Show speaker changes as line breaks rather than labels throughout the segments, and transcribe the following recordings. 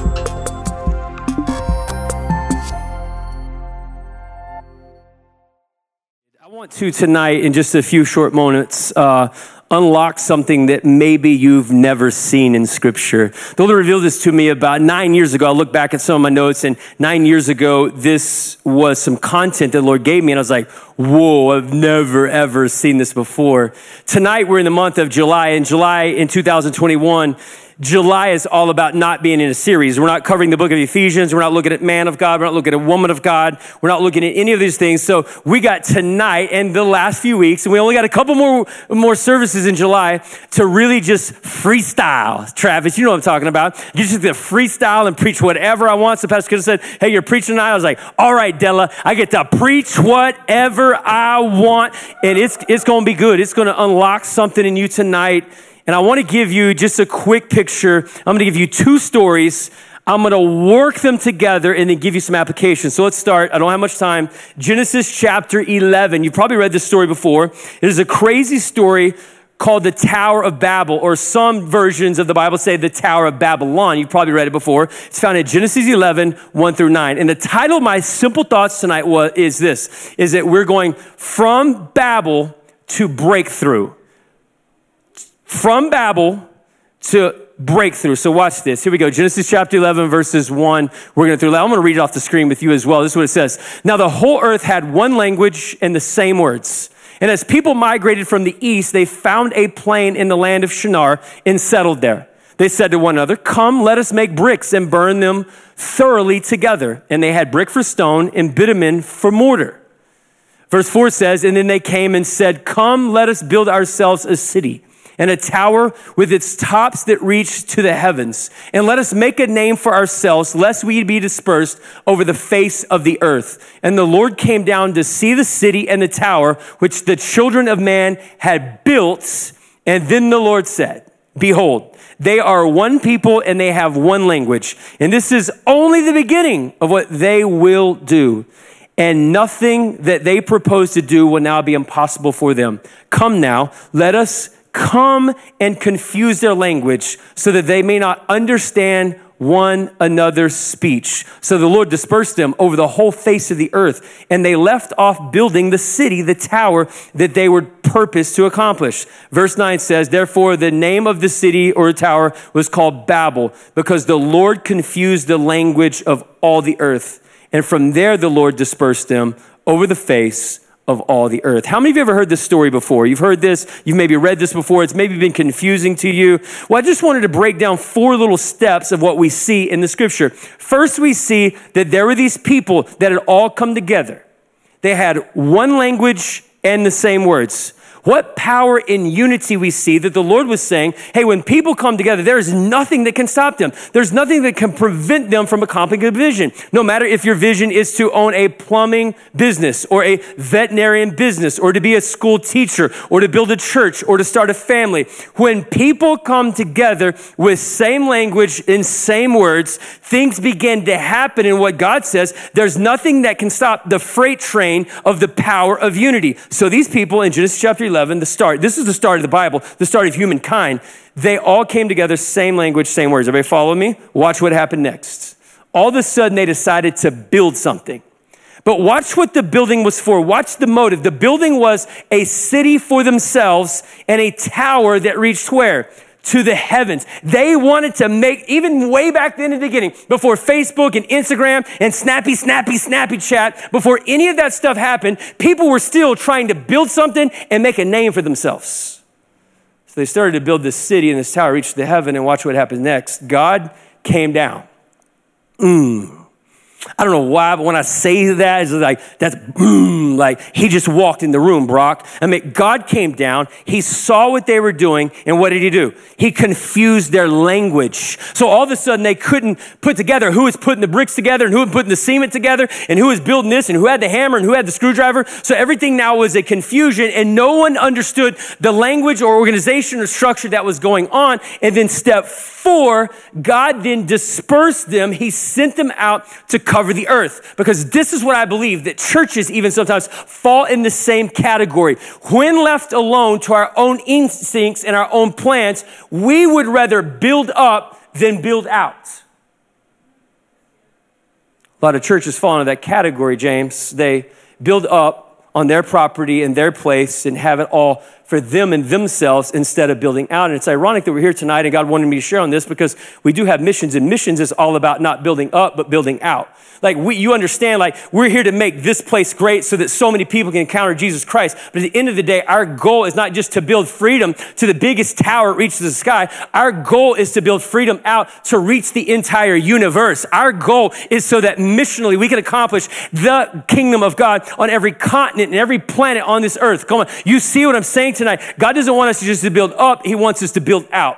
I want to tonight, in just a few short moments, unlock something that maybe you've never seen in Scripture. The Lord revealed this to me about 9 years ago. I look back at some of my notes, and 9 years ago, this was some content that the Lord gave me, and I was like, whoa, I've never, ever seen this before. Tonight, we're in the month of July, and July in 2021, July is all about not being in a series. We're not covering the book of Ephesians. We're not looking at man of God. We're not looking at woman of God. We're not looking at any of these things. So we got tonight and the last few weeks, and we only got a couple more services in July to really just freestyle. Travis, you know what I'm talking about. You just get to freestyle and preach whatever I want. So Pastor could have said, hey, you're preaching tonight. I was like, all right, Della, I get to preach whatever I want, and it's going to be good. It's going to unlock something in you tonight. And I want to give you just a quick picture. I'm going to give you two stories. I'm going to work them together and then give you some applications. So let's start. I don't have much time. Genesis chapter 11. You've probably read this story before. It is a crazy story called the Tower of Babel, or some versions of the Bible say the Tower of Babylon. You've probably read it before. It's found in Genesis 11, 1 through 9. And the title of my simple thoughts tonight is that we're going from Babel to breakthrough. From Babel to breakthrough. So watch this. Here we go. Genesis chapter 11, verses 1. We're going through that. I'm going to read it off the screen with you as well. This is what it says. Now the whole earth had one language and the same words. And as people migrated from the east, they found a plain in the land of Shinar and settled there. They said to one another, come, let us make bricks and burn them thoroughly together. And they had brick for stone and bitumen for mortar. Verse 4 says, and then they came and said, come, let us build ourselves a city and a tower with its tops that reach to the heavens. And let us make a name for ourselves, lest we be dispersed over the face of the earth. And the Lord came down to see the city and the tower, which the children of man had built. And then the Lord said, behold, they are one people and they have one language. And this is only the beginning of what they will do. And nothing that they propose to do will now be impossible for them. Come now, let us come and confuse their language so that they may not understand one another's speech. So the Lord dispersed them over the whole face of the earth, and they left off building the city, the tower that they were purposed to accomplish. Verse 9 says, therefore the name of the city or tower was called Babel, because the Lord confused the language of all the earth. And from there the Lord dispersed them over the face of all the earth. How many of you ever heard this story before? You've heard this, you've maybe read this before, it's maybe been confusing to you. Well, I just wanted to break down 4 little steps of what we see in the scripture. First, we see that there were these people that had all come together. They had one language and the same words. What power in unity we see that the Lord was saying, hey, when people come together, there is nothing that can stop them. There's nothing that can prevent them from accomplishing a vision. No matter if your vision is to own a plumbing business or a veterinarian business or to be a school teacher or to build a church or to start a family. When people come together with same language and same words, things begin to happen. And what God says, there's nothing that can stop the freight train of the power of unity. So these people in Genesis chapter 11, this is the start of the Bible, the start of humankind. They all came together, same language, same words. Everybody follow me? Watch what happened next. All of a sudden, they decided to build something. But watch what the building was for. Watch the motive. The building was a city for themselves and a tower that reached where? To the heavens. They wanted to make, even way back then in the beginning, before Facebook and Instagram and snappy chat, before any of that stuff happened, people were still trying to build something and make a name for themselves. So they started to build this city, and this tower reached the heaven, and watch what happens next. God came down. I don't know why, but when I say that, it's like, that's like he just walked in the room, Brock. I mean, God came down, he saw what they were doing, and what did he do? He confused their language. So all of a sudden, they couldn't put together who was putting the bricks together and who was putting the cement together and who was building this and who had the hammer and who had the screwdriver. So everything now was a confusion, and no one understood the language or organization or structure that was going on. And then step 4, God then dispersed them. He sent them out to cover the earth, because this is what I believe, that churches even sometimes fall in the same category. When left alone to our own instincts and our own plans, we would rather build up than build out. A lot of churches fall into that category, James. They build up on their property and their place and have it all for them and themselves instead of building out. And it's ironic that we're here tonight and God wanted me to share on this because we do have missions, and missions is all about not building up, but building out. Like you understand, like we're here to make this place great so that so many people can encounter Jesus Christ. But at the end of the day, our goal is not just to build freedom to the biggest tower it reaches the sky. Our goal is to build freedom out to reach the entire universe. Our goal is so that missionally we can accomplish the kingdom of God on every continent and every planet on this earth. Come on. You see what I'm saying tonight? God doesn't want us just to build up. He wants us to build out.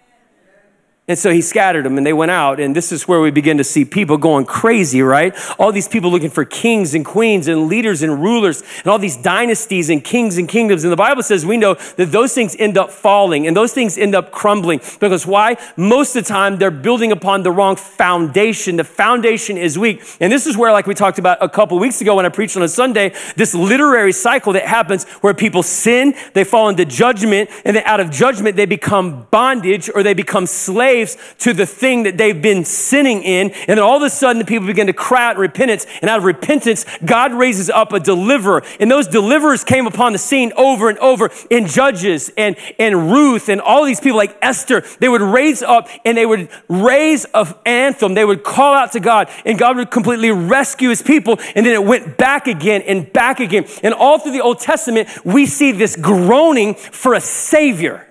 And so he scattered them and they went out. And this is where we begin to see people going crazy, right? All these people looking for kings and queens and leaders and rulers and all these dynasties and kings and kingdoms. And the Bible says we know that those things end up falling and those things end up crumbling. Because why? Most of the time they're building upon the wrong foundation. The foundation is weak. And this is where, like we talked about a couple of weeks ago when I preached on a Sunday, this literary cycle that happens where people sin, they fall into judgment, and then out of judgment they become bondage or they become slaves to the thing that they've been sinning in. And then all of a sudden, the people begin to cry out in repentance. And out of repentance, God raises up a deliverer. And those deliverers came upon the scene over and over in Judges and Ruth and all these people like Esther. They would raise up and they would raise an anthem. They would call out to God and God would completely rescue his people. And then it went back again and back again. And all through the Old Testament, we see this groaning for a savior.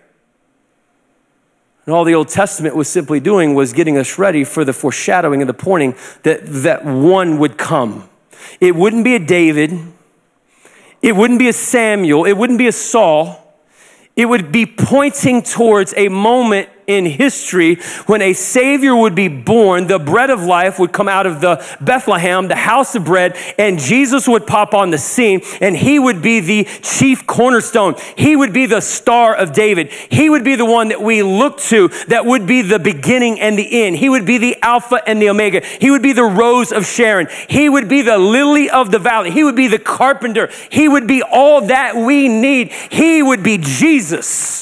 And all the Old Testament was simply doing was getting us ready for the foreshadowing and the pointing that one would come. It wouldn't be a David. It wouldn't be a Samuel. It wouldn't be a Saul. It would be pointing towards a moment in history when a Savior would be born. The bread of life would come out of the Bethlehem, the house of bread, and Jesus would pop on the scene, and he would be the chief cornerstone. He would be the Star of David. He would be the one that we look to, that would be the beginning and the end. He would be the Alpha and the Omega. He would be the Rose of Sharon. He would be the lily of the valley. He would be the carpenter. He would be all that we need. He would be Jesus.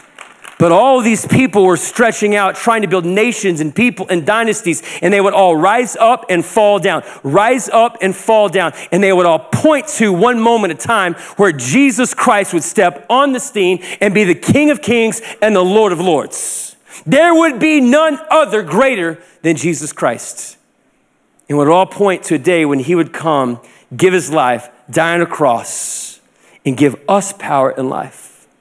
But all of these people were stretching out, trying to build nations and people and dynasties, and they would all rise up and fall down, rise up and fall down. And they would all point to one moment at a time where Jesus Christ would step on the scene and be the King of Kings and the Lord of Lords. There would be none other greater than Jesus Christ. And would all point to a day when he would come, give his life, die on a cross, and give us power and life.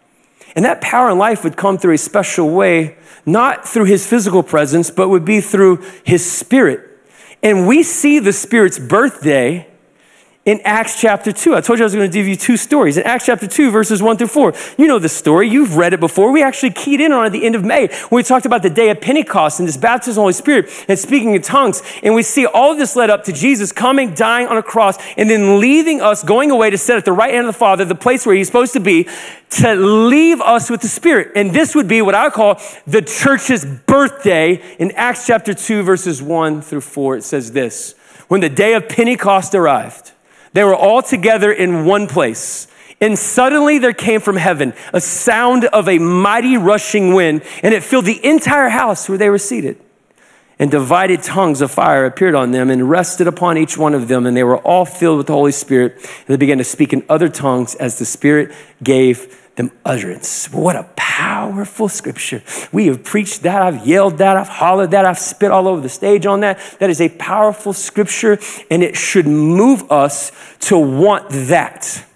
And that power and life would come through a special way, not through his physical presence, but would be through his spirit. And we see the Spirit's birthday in Acts chapter 2. I told you I was going to give you two stories. In Acts chapter 2, verses 1 through 4. You know the story. You've read it before. We actually keyed in on it at the end of May when we talked about the day of Pentecost and this baptism of the Holy Spirit and speaking in tongues. And we see all of this led up to Jesus coming, dying on a cross, and then leaving us, going away to sit at the right hand of the Father, the place where he's supposed to be, to leave us with the Spirit. And this would be what I call the church's birthday. In Acts chapter 2, verses 1 through 4, it says this: when the day of Pentecost arrived, they were all together in one place. And suddenly there came from heaven a sound of a mighty rushing wind, and it filled the entire house where they were seated. And divided tongues of fire appeared on them and rested upon each one of them. And they were all filled with the Holy Spirit. And they began to speak in other tongues as the Spirit gave them utterance. What a powerful scripture. We have preached that. I've yelled that. I've hollered that. I've spit all over the stage on that. That is a powerful scripture, and it should move us to want that.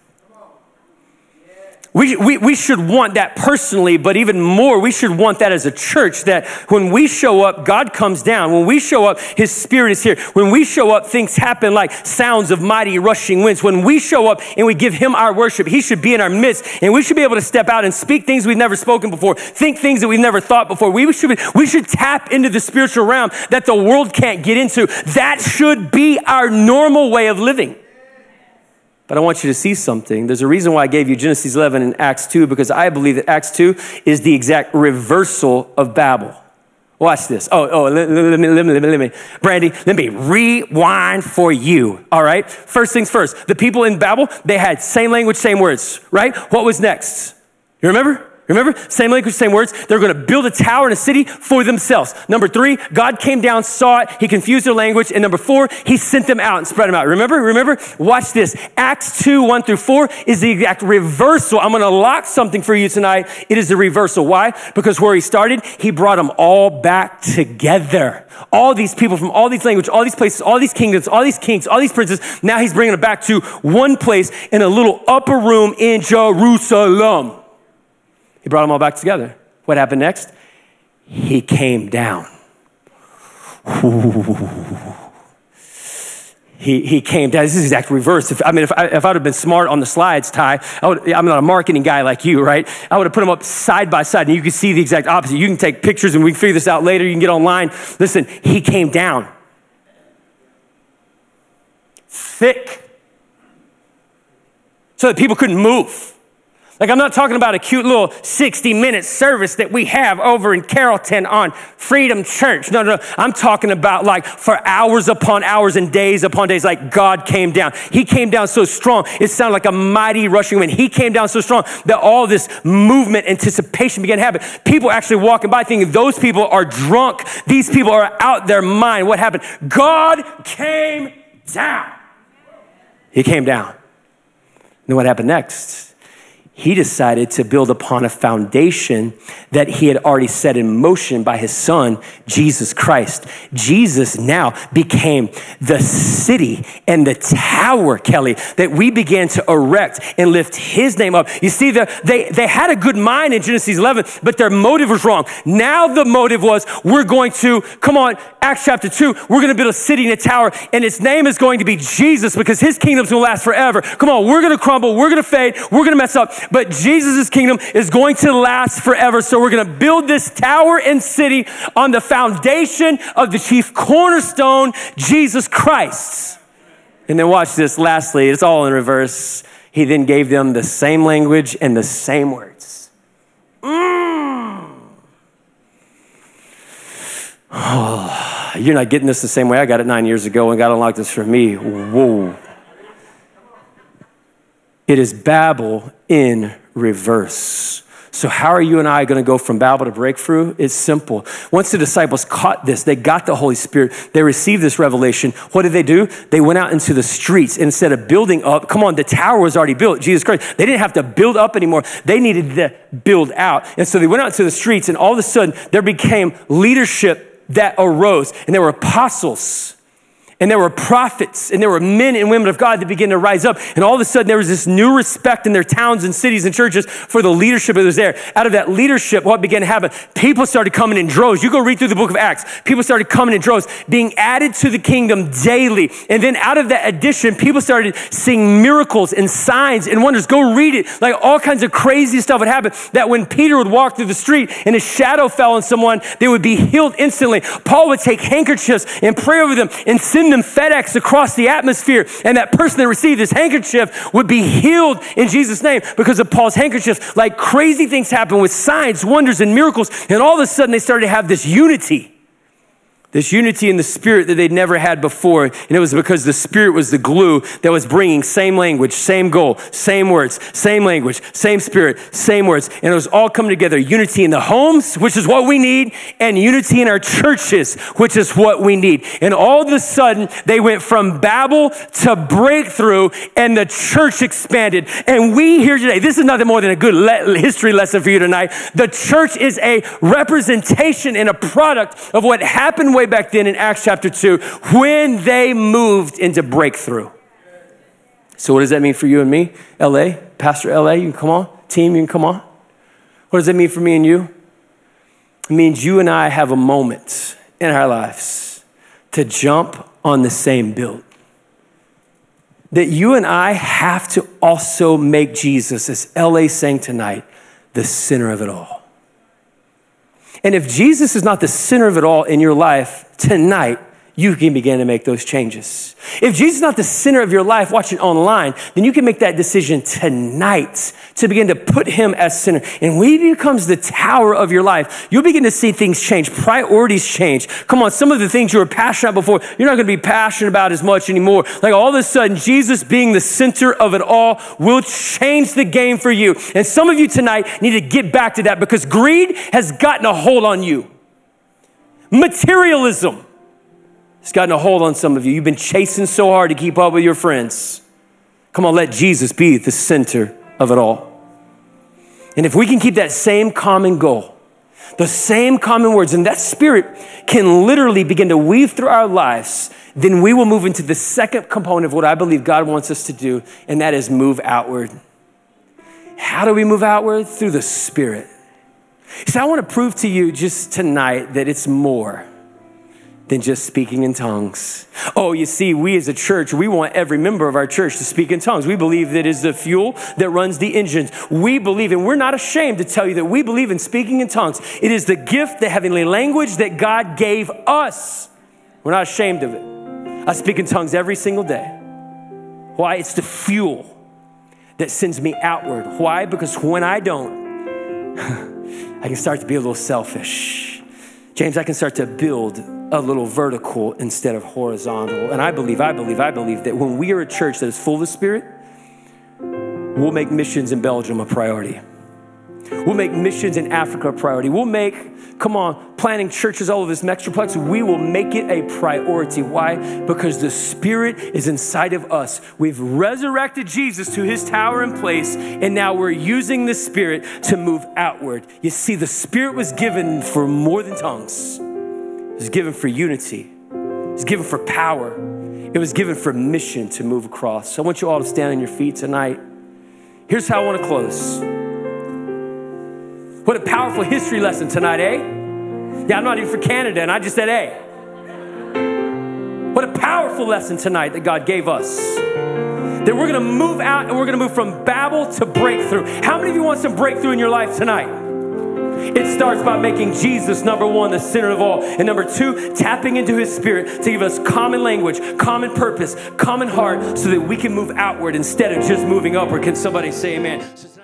We should want that personally, but even more, we should want that as a church, that when we show up, God comes down. When we show up, his Spirit is here. When we show up, things happen like sounds of mighty rushing winds. When we show up and we give him our worship, he should be in our midst, and we should be able to step out and speak things we've never spoken before, think things that we've never thought before. We should tap into the spiritual realm that the world can't get into. That should be our normal way of living. But I want you to see something. There's a reason why I gave you Genesis 11 and Acts 2, because I believe that Acts 2 is the exact reversal of Babel. Watch this. Let me, Brandy, let me rewind for you. All right. First things first. The people in Babel, they had same language, same words, right? What was next? You remember? Remember? Same language, same words. They're going to build a tower in a city for themselves. Number 3, God came down, saw it. He confused their language. And number 4, he sent them out and spread them out. Remember? Watch this. Acts 2, 1 through 4 is the exact reversal. I'm going to lock something for you tonight. It is the reversal. Why? Because where he started, he brought them all back together. All these people from all these languages, all these places, all these kingdoms, all these kings, all these princes. Now he's bringing them back to one place in a little upper room in Jerusalem. He brought them all back together. What happened next? He came down. He came down. This is the exact reverse. If I'd have been smart on the slides, Ty, I'm not a marketing guy like you, right? I would have put them up side by side, and you can see the exact opposite. You can take pictures, and we can figure this out later. You can get online. Listen, he came down. Thick. So that people couldn't move. Like, I'm not talking about a cute little 60-minute service that we have over in Carrollton on Freedom Church. No. I'm talking about like for hours upon hours and days upon days, like God came down. He came down so strong, it sounded like a mighty rushing wind. He came down so strong that all this movement, anticipation began to happen. People actually walking by thinking those people are drunk. These people are out their mind. What happened? God came down. He came down. And what happened next? He decided to build upon a foundation that he had already set in motion by his son, Jesus Christ. Jesus now became the city and the tower, Kelly, that we began to erect and lift his name up. You see, they had a good mind in Genesis 11, but their motive was wrong. Now the motive was, Acts chapter 2, we're going to build a city and a tower, and its name is going to be Jesus because his kingdom's going to last forever. Come on, we're going to crumble, we're going to fade, we're going to mess up. But Jesus' kingdom is going to last forever. So we're going to build this tower and city on the foundation of the chief cornerstone, Jesus Christ. And then watch this. Lastly, it's all in reverse. He then gave them the same language and the same words. Oh, you're not getting this the same way I got it 9 years ago and God unlocked this for me. Whoa. It is Babel in reverse. So how are you and I going to go from Babel to breakthrough? It's simple. Once the disciples caught this, they got the Holy Spirit, they received this revelation. What did they do? They went out into the streets instead of building up. Come on, the tower was already built, Jesus Christ. They didn't have to build up anymore. They needed to build out. And so they went out to the streets, and all of a sudden there became leadership that arose, and there were apostles. And there were prophets, and there were men and women of God that began to rise up. And all of a sudden, there was this new respect in their towns and cities and churches for the leadership that was there. Out of that leadership, what began to happen? People started coming in droves. You go read through the book of Acts. People started coming in droves, being added to the kingdom daily. And then out of that addition, people started seeing miracles and signs and wonders. Go read it. Like all kinds of crazy stuff would happen. That when Peter would walk through the street and his shadow fell on someone, they would be healed instantly. Paul would take handkerchiefs and pray over them and send them FedEx across the atmosphere, and that person that received his handkerchief would be healed in Jesus' name because of Paul's handkerchief. Like crazy things happen with signs, wonders, and miracles, and all of a sudden they started to have this unity in the Spirit that they'd never had before. And it was because the Spirit was the glue that was bringing same language, same goal, same words, same language, same Spirit, same words. And it was all coming together. Unity in the homes, which is what we need, and unity in our churches, which is what we need. And all of a sudden, they went from Babel to breakthrough, and the church expanded. And we here today, this is nothing more than a good history lesson for you tonight. The church is a representation and a product of what happened way back then in Acts chapter 2 when they moved into breakthrough. So what does that mean for you and me? LA, Pastor LA, you can come on. Team, you can come on. What does that mean for me and you? It means you and I have a moment in our lives to jump on the same build. That you and I have to also make Jesus, as LA sang tonight, the center of it all. And if Jesus is not the center of it all in your life tonight, you can begin to make those changes. If Jesus is not the center of your life watching online, then you can make that decision tonight to begin to put him as center. And when he becomes the tower of your life, you'll begin to see things change, priorities change. Come on, some of the things you were passionate about before, you're not going to be passionate about as much anymore. Like all of a sudden, Jesus being the center of it all will change the game for you. And some of you tonight need to get back to that because greed has gotten a hold on you. Materialism. It's gotten a hold on some of you. You've been chasing so hard to keep up with your friends. Come on, let Jesus be the center of it all. And if we can keep that same common goal, the same common words, and that spirit can literally begin to weave through our lives, then we will move into the second component of what I believe God wants us to do, and that is move outward. How do we move outward? Through the Spirit. So I want to prove to you just tonight that it's more than just speaking in tongues. Oh, you see, we as a church, we want every member of our church to speak in tongues. We believe that is the fuel that runs the engines. We believe, and we're not ashamed to tell you that we believe in speaking in tongues. It is the gift, the heavenly language that God gave us. We're not ashamed of it. I speak in tongues every single day. Why? It's the fuel that sends me outward. Why? Because when I don't, I can start to be a little selfish. James, I can start to build a little vertical instead of horizontal. And I believe that when we are a church that is full of the Spirit, we'll make missions in Belgium a priority. We'll make missions in Africa a priority. We'll make, planting churches all over this Metroplex, we will make it a priority. Why? Because the Spirit is inside of us. We've resurrected Jesus to his tower in place, and now we're using the Spirit to move outward. You see, the Spirit was given for more than tongues. It was given for unity. It was given for power. It was given for mission to move across. So I want you all to stand on your feet tonight. Here's how I want to close. What a powerful history lesson tonight, eh? Yeah, I'm not even for Canada, and I just said, eh. What a powerful lesson tonight that God gave us. That we're going to move out and we're going to move from Babel to breakthrough. How many of you want some breakthrough in your life tonight? It starts by making Jesus, number one, the center of all. And number two, tapping into his Spirit to give us common language, common purpose, common heart so that we can move outward instead of just moving upward. Can somebody say amen?